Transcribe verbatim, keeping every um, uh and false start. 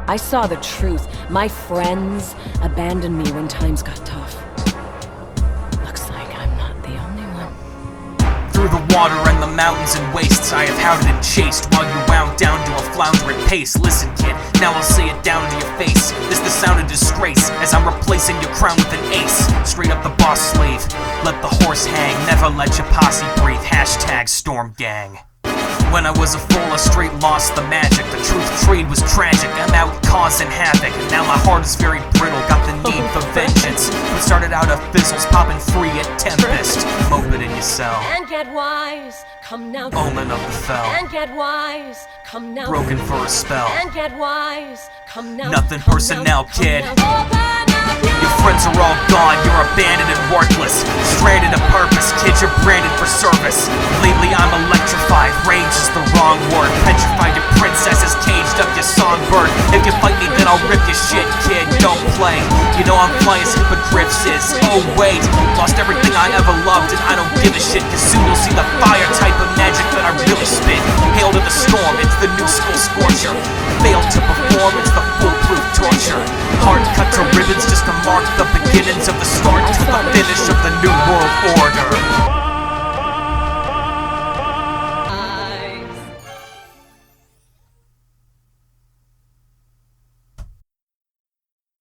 I saw the truth. My friends abandoned me when times got tough. Looks like I'm not the only one. Through the water and the mountains and wastes, I have hounded and chased while you wound down to a floundering pace. Listen, kid, now I'll say it down to your face. This the sound of disgrace, as I'm replacing your crown with an ace. Straight up the boss slave, let the horse hang. Never let your posse breathe, hashtag Storm Gang. When I was a fool, I straight lost the magic. The truth trade was tragic, I'm out causing havoc. And now my heart is very brittle, got the need for vengeance. What started out of fizzles, popping free at Tempest. Moped in your cell, And get wise, come now. omen of the fell. And get wise, come now. Broken for a spell. And get wise, come now. Nothing come personnel, now, kid. come now. Open up your Your friends are all gone, you're abandoned and worthless. Stranded of purpose, kid, you're branded for service. Lately I'm electrified, rage is the wrong word. Petrified your princesses, caged up your songbird. If you fight me then I'll rip your shit, kid, don't play. You know I'm fly as hippogriffs is. Oh wait, lost everything I ever loved and I don't give a shit. Cause soon you'll see the fire type of magic that I really spit. Hail to the storm, it's the new school scorcher. Fail to perform, it's the foolproof torture. Hard cut to ribbons just to mark the beginnings of the start to the finish of the new world order.